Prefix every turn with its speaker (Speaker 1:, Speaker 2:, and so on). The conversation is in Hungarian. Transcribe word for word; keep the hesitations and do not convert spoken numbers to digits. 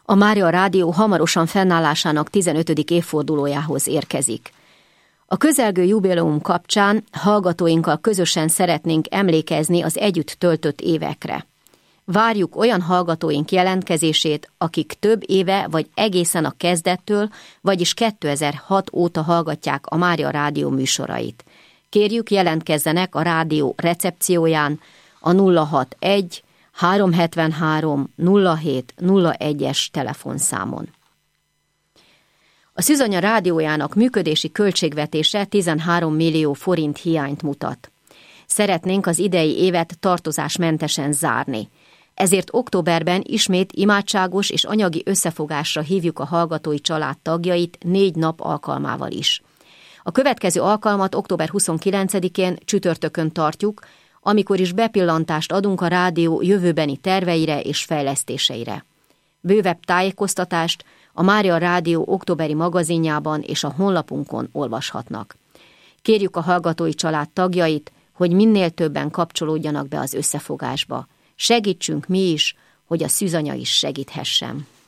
Speaker 1: A Mária Rádió hamarosan fennállásának tizenötödik évfordulójához érkezik. A közelgő jubileum kapcsán hallgatóinkkal közösen szeretnénk emlékezni az együtt töltött évekre. Várjuk olyan hallgatóink jelentkezését, akik több éve vagy egészen a kezdettől, vagyis kétezer-hat óta hallgatják a Mária Rádió műsorait. Kérjük, jelentkezzenek a rádió recepcióján a nulla hatvanegy háromszázhetvenhárom nulla hét nulla egyes telefonszámon. A Szűzanya rádiójának működési költségvetése tizenhárom millió forint hiányt mutat. Szeretnénk az idei évet tartozásmentesen zárni. Ezért októberben ismét imádságos és anyagi összefogásra hívjuk a hallgatói család tagjait négy nap alkalmával is. A következő alkalmat október huszonkilencedikén csütörtökön tartjuk, amikor is bepillantást adunk a rádió jövőbeni terveire és fejlesztéseire. Bővebb tájékoztatást a Mária Rádió októberi magazinjában és a honlapunkon olvashatnak. Kérjük a hallgatói család tagjait, hogy minél többen kapcsolódjanak be az összefogásba. Segítsünk mi is, hogy a Szűzanya is segíthessen.